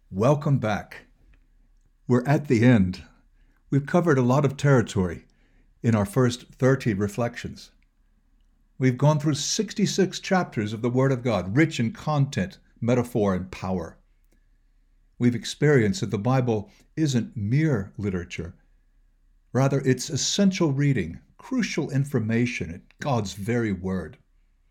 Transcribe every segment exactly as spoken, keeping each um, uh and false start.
Welcome back. We're at the end. We've covered a lot of territory in our first thirty reflections. We've gone through sixty-six chapters of the Word of God, rich in content, metaphor, and power. We've experienced that the Bible isn't mere literature. Rather, it's essential reading, crucial information, God's very Word.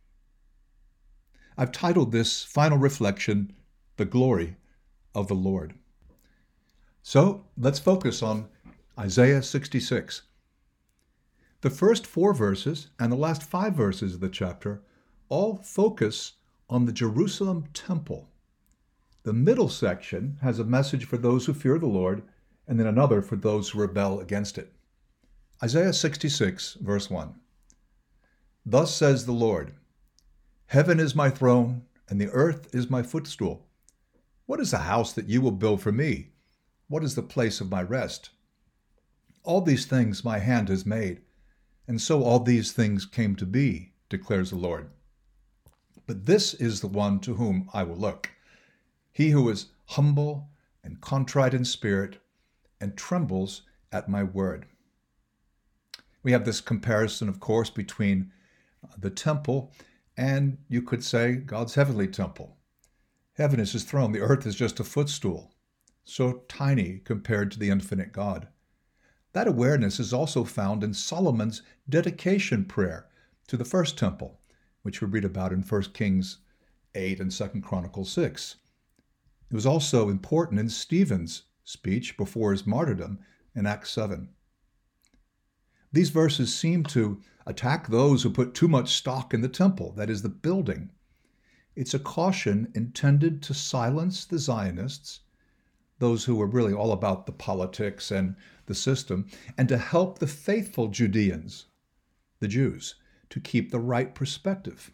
I've titled this final reflection, The Glory of the Lord. So let's focus on Isaiah sixty-six. The first four verses and the last five verses of the chapter all focus on the Jerusalem temple. The middle section has a message for those who fear the Lord, and then another for those who rebel against it. Isaiah sixty-six, verse one. Thus says the Lord, Heaven is my throne, and the earth is my footstool. What is the house that you will build for me? What is the place of my rest? All these things my hand has made, and so all these things came to be, declares the Lord. But this is the one to whom I will look, he who is humble and contrite in spirit and trembles at my word. We have this comparison, of course, between the temple and, you could say, God's heavenly temple. Heaven is his throne. The earth is just a footstool, so tiny compared to the infinite God. That awareness is also found in Solomon's dedication prayer to the first temple, which we read about in First Kings eight and Second Chronicles six. It was also important in Stephen's speech before his martyrdom in Acts seven. These verses seem to attack those who put too much stock in the temple, that is, the building. It's a caution intended to silence the Zionists, those who were really all about the politics and the system, and to help the faithful Judeans, the Jews, to keep the right perspective.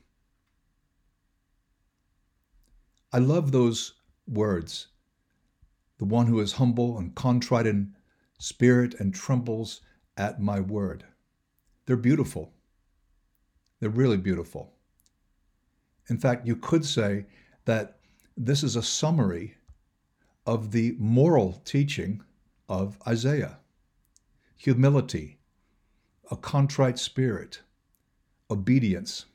I love those words. The one who is humble and contrite in spirit and trembles at my word. They're beautiful. They're really beautiful. In fact, you could say that this is a summary of the moral teaching of Isaiah. Humility, a contrite spirit, obedience.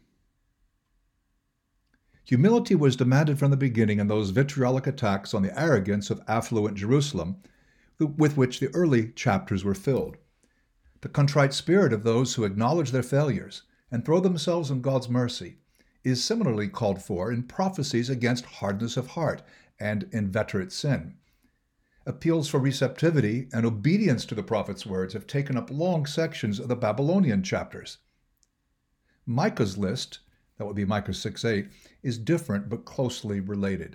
Humility was demanded from the beginning in those vitriolic attacks on the arrogance of affluent Jerusalem with which the early chapters were filled. The contrite spirit of those who acknowledge their failures and throw themselves on God's mercy is similarly called for in prophecies against hardness of heart and inveterate sin. Appeals for receptivity and obedience to the prophet's words have taken up long sections of the Babylonian chapters. Micah's list, that would be Micah six eight, is different but closely related.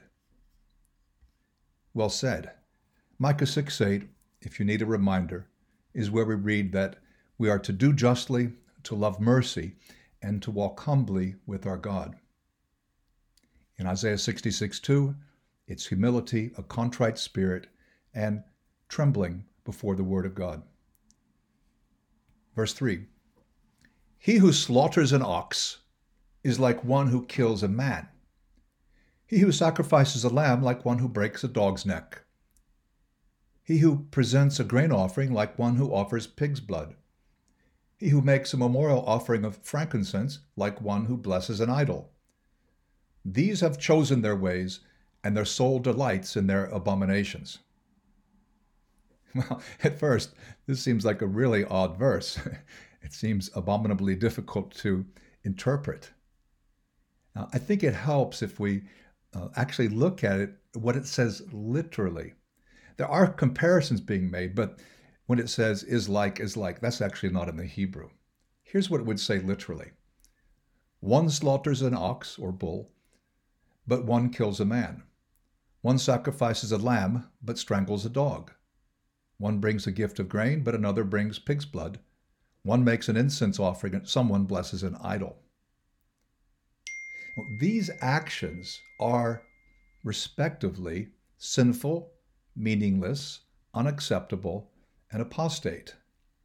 Well said. Micah six eight, if you need a reminder, is where we read that we are to do justly, to love mercy, and to walk humbly with our God. In Isaiah sixty-six two, it's humility, a contrite spirit, and trembling before the word of God. Verse three, he who slaughters an ox is like one who kills a man. He who sacrifices a lamb like one who breaks a dog's neck. He who presents a grain offering like one who offers pig's blood. He who makes a memorial offering of frankincense like one who blesses an idol. These have chosen their ways, and their soul delights in their abominations. Well, at first, this seems like a really odd verse. It seems abominably difficult to interpret. Now, I think it helps if we uh, actually look at it, what it says literally. There are comparisons being made, but when it says is like, is like, that's actually not in the Hebrew. Here's what it would say literally. One slaughters an ox or bull, but one kills a man. One sacrifices a lamb, but strangles a dog. One brings a gift of grain, but another brings pig's blood. One makes an incense offering, and someone blesses an idol. These actions are respectively sinful, meaningless, unacceptable, and apostate.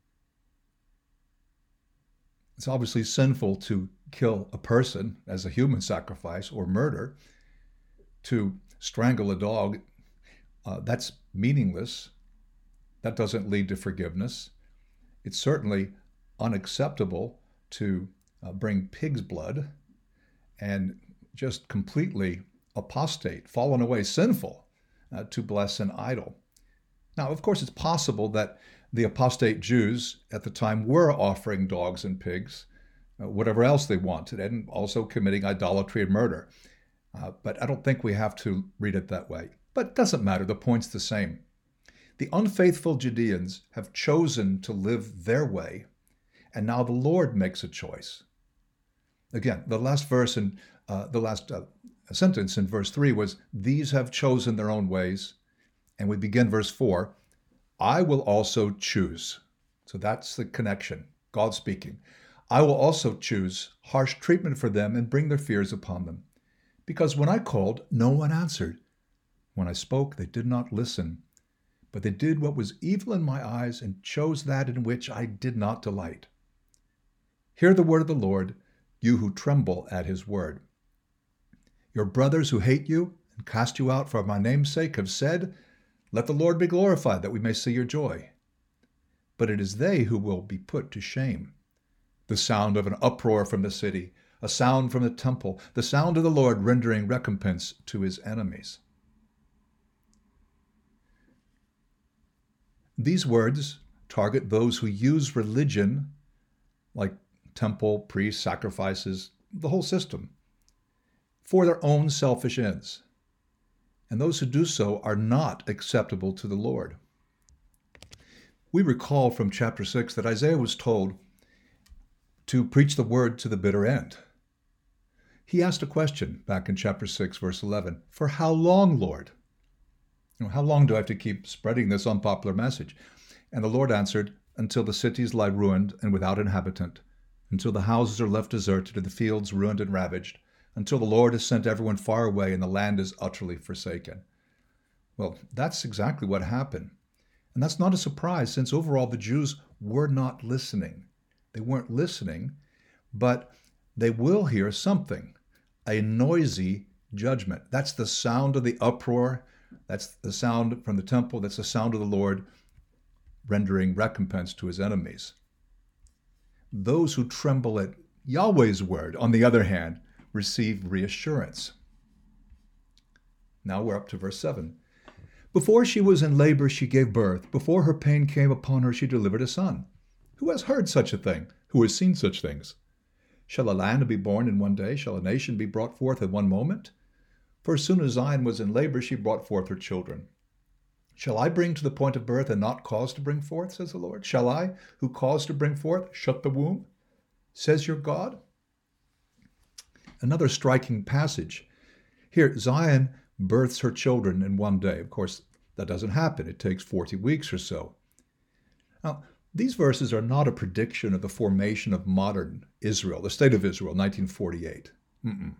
It's obviously sinful to kill a person as a human sacrifice or murder. To strangle a dog uh, that's meaningless. That doesn't lead to forgiveness. It's certainly unacceptable to uh, bring pig's blood and just completely apostate, fallen away, sinful, uh, to bless an idol. Now, of course, it's possible that the apostate Jews at the time were offering dogs and pigs, uh, whatever else they wanted, and also committing idolatry and murder. Uh, but I don't think we have to read it that way. But it doesn't matter. The point's the same. The unfaithful Judeans have chosen to live their way, and now the Lord makes a choice. Again, the last verse in uh, the last uh, sentence in verse three was, "These have chosen their own ways." And we begin verse four, "I will also choose." So that's the connection. God speaking. "I will also choose harsh treatment for them and bring their fears upon them. Because when I called, no one answered. When I spoke, they did not listen. But they did what was evil in my eyes and chose that in which I did not delight. Hear the word of the Lord, you who tremble at his word. Your brothers who hate you and cast you out for my name's sake have said, 'Let the Lord be glorified, that we may see your joy.' But it is they who will be put to shame. The sound of an uproar from the city, a sound from the temple, the sound of the Lord rendering recompense to his enemies." These words target those who use religion, like temple, priests, sacrifices, the whole system, for their own selfish ends. And those who do so are not acceptable to the Lord. We recall from chapter six that Isaiah was told to preach the word to the bitter end. He asked a question back in chapter six, verse eleven, "For how long, Lord? You know, how long do I have to keep spreading this unpopular message?" And the Lord answered, "Until the cities lie ruined and without inhabitant, until the houses are left deserted and the fields ruined and ravaged, until the Lord has sent everyone far away and the land is utterly forsaken." Well, that's exactly what happened. And that's not a surprise, since overall the Jews were not listening. They weren't listening, but they will hear something, a noisy judgment. That's the sound of the uproar. That's the sound from the temple. That's the sound of the Lord rendering recompense to his enemies. Those who tremble at Yahweh's word, on the other hand, receive reassurance. Now we're up to verse seven. "Before she was in labor, she gave birth. Before her pain came upon her, she delivered a son. Who has heard such a thing? Who has seen such things? Shall a land be born in one day? Shall a nation be brought forth in one moment? For as soon as Zion was in labor, she brought forth her children. Shall I bring to the point of birth and not cause to bring forth, says the Lord? Shall I, who cause to bring forth, shut the womb, says your God?" Another striking passage. Here, Zion births her children in one day. Of course, that doesn't happen. It takes forty weeks or so. Now, these verses are not a prediction of the formation of modern Israel, the state of Israel, nineteen forty-eight. Mm-mm.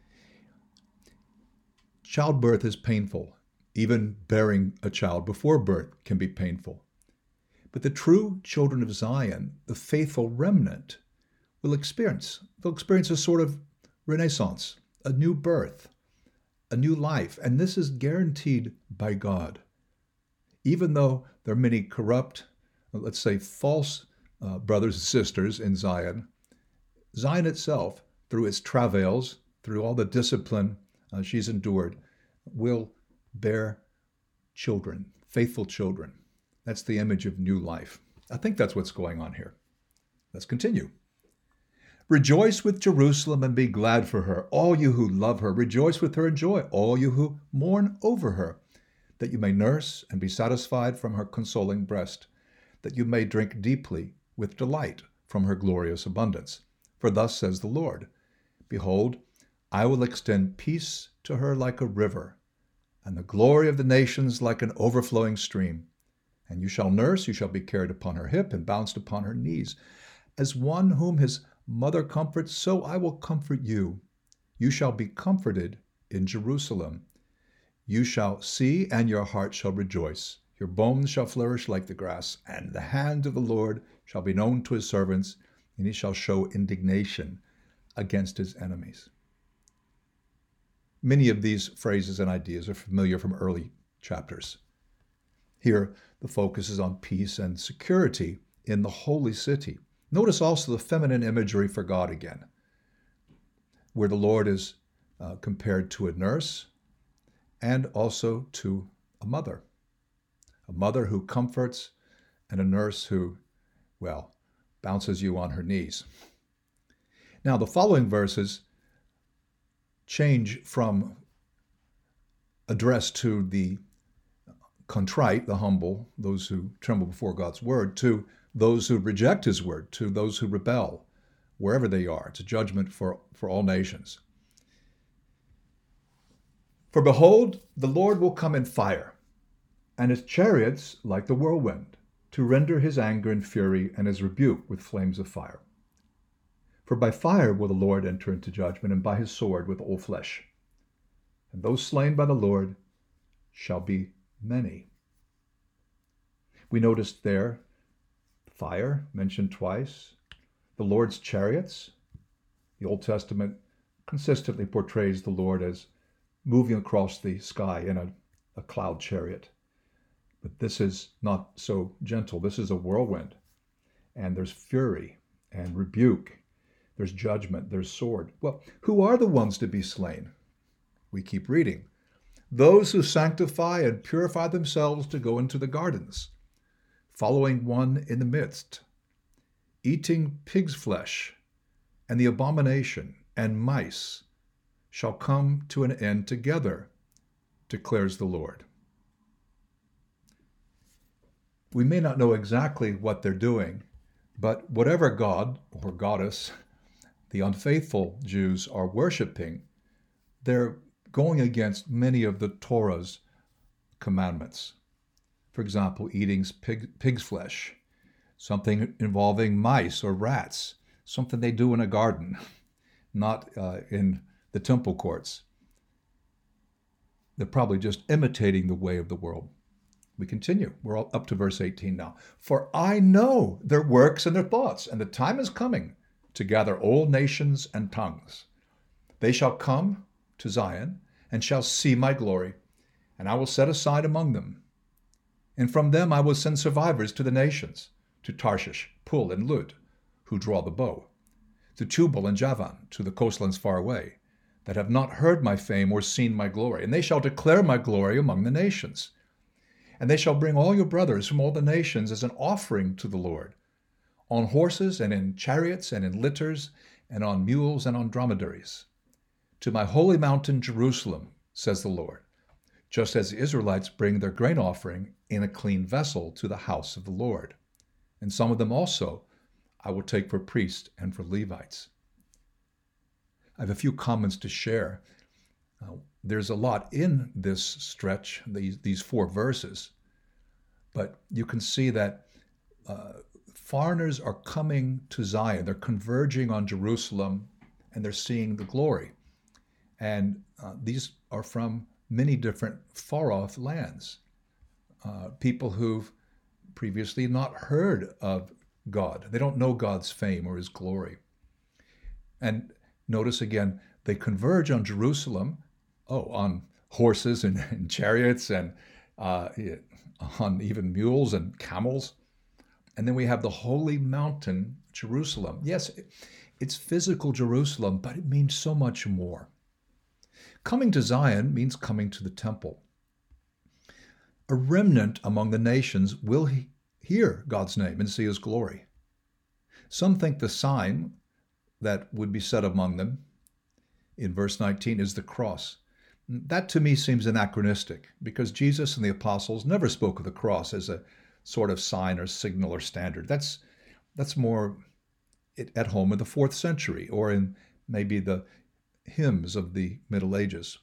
Childbirth is painful. Even bearing a child before birth can be painful. But the true children of Zion, the faithful remnant, will experience, they'll experience a sort of renaissance, a new birth, a new life. And this is guaranteed by God. Even though there are many corrupt, let's say false uh, brothers and sisters in Zion, Zion itself, through its travails, through all the discipline uh, she's endured, will bear children, faithful children. That's the image of new life. I think that's what's going on here. Let's continue. "Rejoice with Jerusalem and be glad for her, all you who love her. Rejoice with her and joy, all you who mourn over her, that you may nurse and be satisfied from her consoling breast, that you may drink deeply with delight from her glorious abundance. For thus says the Lord, behold, I will extend peace to her like a river, and the glory of the nations like an overflowing stream. And you shall nurse, you shall be carried upon her hip and bounced upon her knees. As one whom his mother comforts, so I will comfort you. You shall be comforted in Jerusalem. You shall see, and your heart shall rejoice. Your bones shall flourish like the grass, and the hand of the Lord shall be known to his servants, and he shall show indignation against his enemies." Many of these phrases and ideas are familiar from early chapters. Here, the focus is on peace and security in the holy city. Notice also the feminine imagery for God again, where the Lord is uh, compared to a nurse and also to a mother. A mother who comforts and a nurse who, well, bounces you on her knees. Now, the following verses change from address to the contrite, the humble, those who tremble before God's word, to those who reject his word, to those who rebel, wherever they are. It's a judgment for, for all nations. For behold, the Lord will come in fire, and his chariots like the whirlwind, to render his anger and fury and his rebuke with flames of fire. For by fire will the Lord enter into judgment, and by his sword with all flesh. And those slain by the Lord shall be many. We noticed there fire mentioned twice, the Lord's chariots. The Old Testament consistently portrays the Lord as moving across the sky in a, a cloud chariot. But this is not so gentle. This is a whirlwind. And there's fury and rebuke. There's judgment. There's sword. Well, who are the ones to be slain? We keep reading. Those who sanctify and purify themselves to go into the gardens, following one in the midst, eating pig's flesh, and the abomination and mice shall come to an end together, declares the Lord. We may not know exactly what they're doing, but whatever god or goddess the unfaithful Jews are worshiping, they're going against many of the Torah's commandments. For example, eating pig, pig's flesh, something involving mice or rats, something they do in a garden, not uh, in the temple courts. They're probably just imitating the way of the world. We continue. We're all up to verse eighteen now. For I know their works and their thoughts, and the time is coming to gather all nations and tongues. They shall come to Zion and shall see my glory, and I will set aside among them. And from them I will send survivors to the nations, to Tarshish, Pul, and Lud, who draw the bow, to Tubal and Javan, to the coastlands far away, that have not heard my fame or seen my glory. And they shall declare my glory among the nations. And they shall bring all your brothers from all the nations as an offering to the Lord, on horses and in chariots and in litters and on mules and on dromedaries, to my holy mountain Jerusalem, says the Lord, just as the Israelites bring their grain offering in a clean vessel to the house of the Lord. And some of them also I will take for priests and for Levites. I have a few comments to share. Uh, there's a lot in this stretch, these, these four verses, but you can see that uh, foreigners are coming to Zion. They're converging on Jerusalem, and they're seeing the glory. And uh, these are from many different far-off lands, uh, people who've previously not heard of God. They don't know God's fame or his glory. And notice again, they converge on Jerusalem, oh, on horses and, and chariots and uh, on even mules and camels. And then we have the holy mountain, Jerusalem. Yes, it's physical Jerusalem, but it means so much more. Coming to Zion means coming to the temple. A remnant among the nations will he- hear God's name and see his glory. Some think the sign that would be set among them in verse nineteen is the cross. That to me seems anachronistic, because Jesus and the apostles never spoke of the cross as a sort of sign or signal or standard. That's that's more at home in the fourth century or in maybe the hymns of the Middle Ages.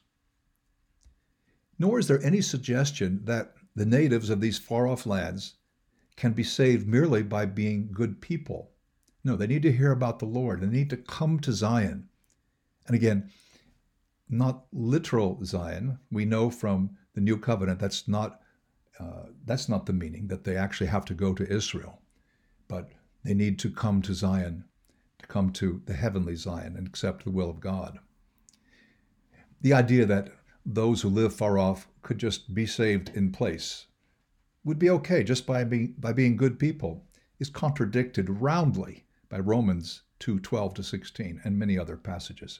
Nor is there any suggestion that the natives of these far-off lands can be saved merely by being good people. No, they need to hear about the Lord. They need to come to Zion. And again, not literal Zion. We know from the New Covenant that's not uh, that's not the meaning, that they actually have to go to Israel. But they need to come to Zion, to come to the heavenly Zion and accept the will of God. The idea that those who live far off could just be saved in place, would be okay just by being, by being good people is contradicted roundly by Romans two twelve to sixteen and many other passages.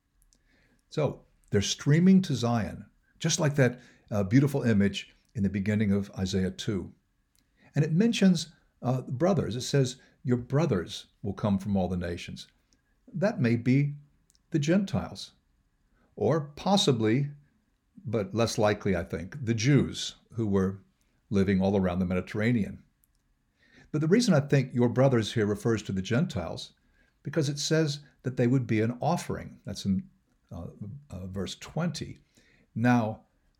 So they're streaming to Zion, just like that uh, beautiful image in the beginning of Isaiah two. And it mentions uh, brothers. It says, your brothers will come from all the nations. That may be the Gentiles, or possibly, but less likely, I think, the Jews who were living all around the Mediterranean. But the reason I think your brothers here refers to the Gentiles, because it says that they would be an offering. That's in uh, uh, verse twenty. Now,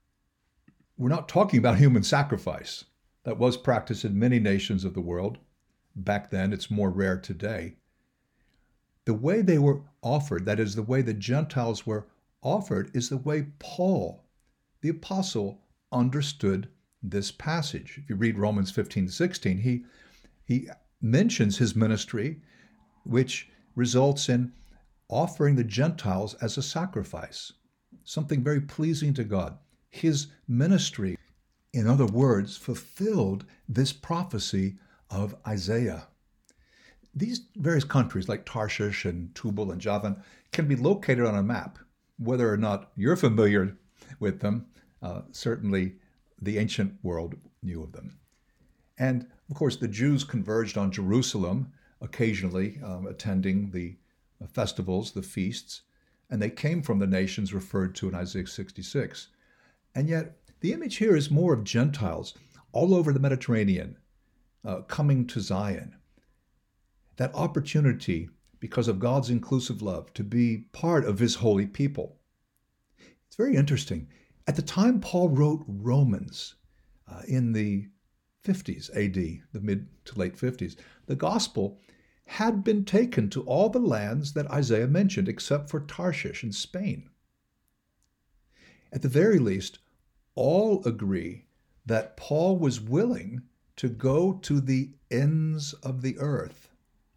we're not talking about human sacrifice. That was practiced in many nations of the world. Back then, it's more rare today. The way they were offered, that is, the way the Gentiles were offered, is the way Paul, the apostle, understood this passage. If you read Romans fifteen sixteen, he, he mentions his ministry, which results in offering the Gentiles as a sacrifice, something very pleasing to God. His ministry, in other words, fulfilled this prophecy of Isaiah. These various countries like Tarshish and Tubal and Javan can be located on a map. Whether or not you're familiar with them, uh, certainly the ancient world knew of them. And of course, the Jews converged on Jerusalem, occasionally um, attending the festivals, the feasts, and they came from the nations referred to in Isaiah sixty-six. And yet, the image here is more of Gentiles all over the Mediterranean uh, coming to Zion. That opportunity, because of God's inclusive love, to be part of his holy people. It's very interesting. At the time Paul wrote Romans uh, in the fifties A D, the mid to late fifties, the gospel had been taken to all the lands that Isaiah mentioned, except for Tarshish in Spain. At the very least, all agree that Paul was willing to go to the ends of the earth.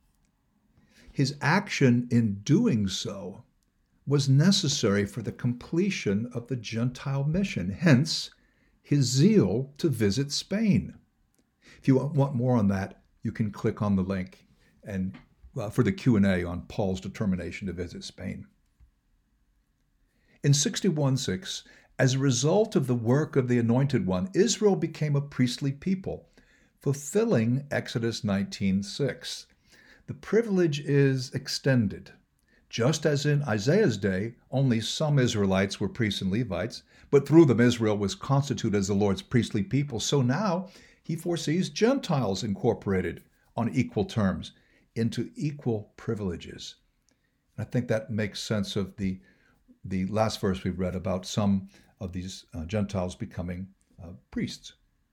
His action in doing so was necessary for the completion of the Gentile mission, hence his zeal to visit Spain. If you want more on that, you can click on the link and uh, for the Q and A on Paul's determination to visit Spain. In sixty-one six, as a result of the work of the Anointed One, Israel became a priestly people, fulfilling Exodus nineteen six. The privilege is extended. Just as in Isaiah's day, only some Israelites were priests and Levites, but through them Israel was constituted as the Lord's priestly people. So now he foresees Gentiles incorporated on equal terms into equal privileges. And I think that makes sense of the, the last verse we read about some of these uh, Gentiles becoming uh, priests.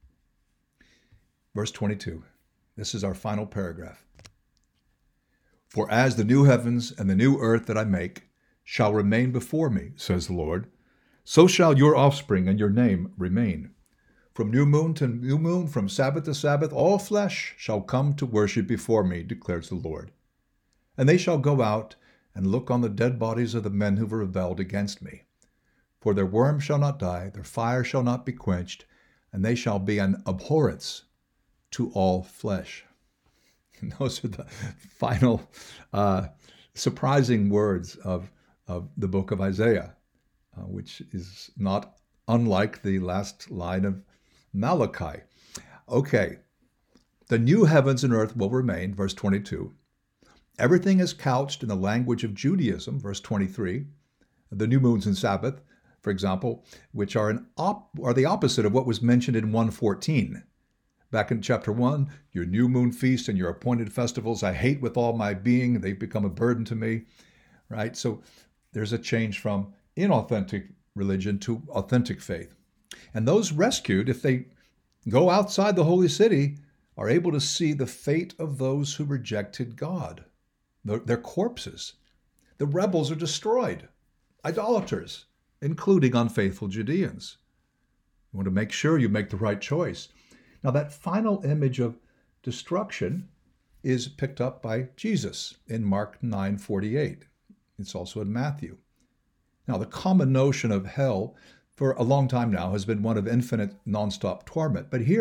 Verse twenty-two. This is our final paragraph. For as the new heavens and the new earth that I make shall remain before me, says the Lord, so shall your offspring and your name remain. From new moon to new moon, from Sabbath to Sabbath, all flesh shall come to worship before me, declares the Lord. And they shall go out and look on the dead bodies of the men who have rebelled against me. For their worm shall not die, their fire shall not be quenched, and they shall be an abhorrence to all flesh. And those are the final uh, surprising words of, of the book of Isaiah, uh, which is not unlike the last line of Malachi. Okay, the new heavens and earth will remain, verse twenty-two. Everything is couched in the language of Judaism, verse twenty-three. The new moons and Sabbath, for example, which are, an op- are the opposite of what was mentioned in one fourteen. Back in chapter one, your new moon feast and your appointed festivals, I hate with all my being. They've become a burden to me, right? So there's a change from inauthentic religion to authentic faith. And those rescued, if they go outside the holy city, are able to see the fate of those who rejected God, their, their corpses. The rebels are destroyed, idolaters, including unfaithful Judeans. You want to make sure you make the right choice. Now, that final image of destruction is picked up by Jesus in Mark nine forty-eight. It's also in Matthew. Now, the common notion of hell for a long time now has been one of infinite nonstop torment. But here,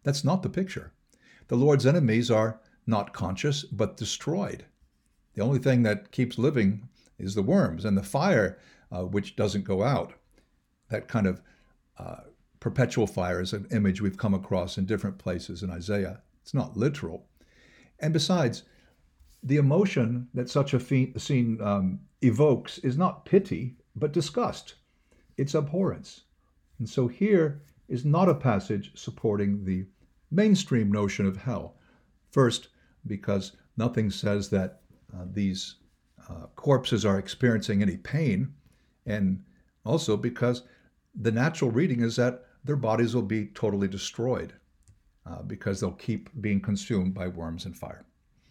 That's not the picture. The Lord's enemies are not conscious, but destroyed. The only thing that keeps living is the worms and the fire, uh, which doesn't go out. That kind of uh, perpetual fire is an image we've come across in different places in Isaiah. It's not literal. And besides, the emotion that such a scene um, evokes is not pity, but disgust. It's abhorrence. And so here is not a passage supporting the mainstream notion of hell. First, because nothing says that uh, these uh, corpses are experiencing any pain, and also because the natural reading is that their bodies will be totally destroyed uh, because they'll keep being consumed by worms and fire.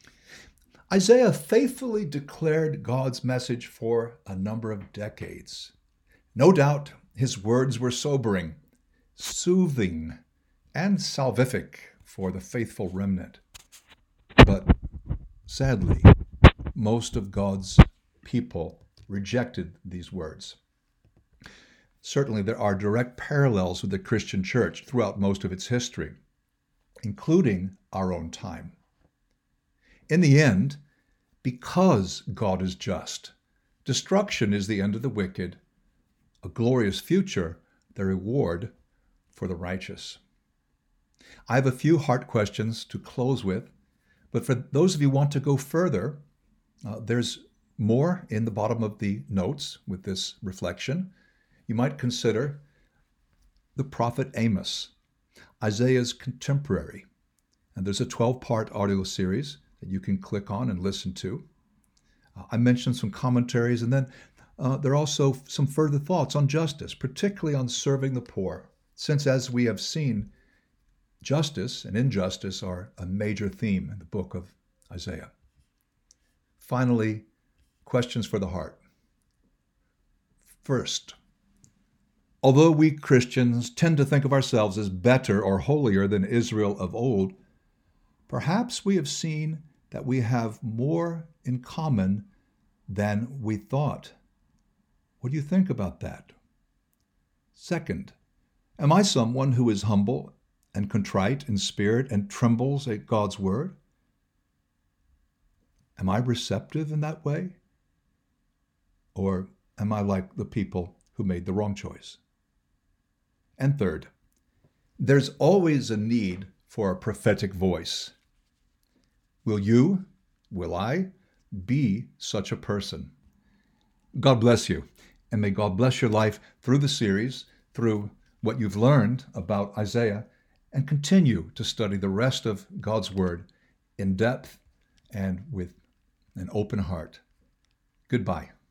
Isaiah faithfully declared God's message for a number of decades. No doubt his words were sobering, soothing, and salvific for the faithful remnant. But sadly, most of God's people rejected these words. Certainly, there are direct parallels with the Christian church throughout most of its history, including our own time. In the end, because God is just, destruction is the end of the wicked, a glorious future, the reward for the righteous. I have a few heart questions to close with, but for those of you who want to go further, uh, there's more in the bottom of the notes with this reflection. You might consider the prophet Amos, Isaiah's contemporary. And there's a twelve-part audio series that you can click on and listen to. Uh, I mentioned some commentaries, and then uh, there are also some further thoughts on justice, particularly on serving the poor, since, as we have seen, justice and injustice are a major theme in the book of Isaiah. Finally, questions for the heart. First, although we Christians tend to think of ourselves as better or holier than Israel of old, perhaps we have seen that we have more in common than we thought. What do you think about that? Second, am I someone who is humble and contrite in spirit and trembles at God's word? Am I receptive in that way? Or am I like the people who made the wrong choice? And third, there's always a need for a prophetic voice. Will you, will I, be such a person? God bless you, and may God bless your life through the series, through what you've learned about Isaiah, and continue to study the rest of God's Word in depth and with an open heart. Goodbye.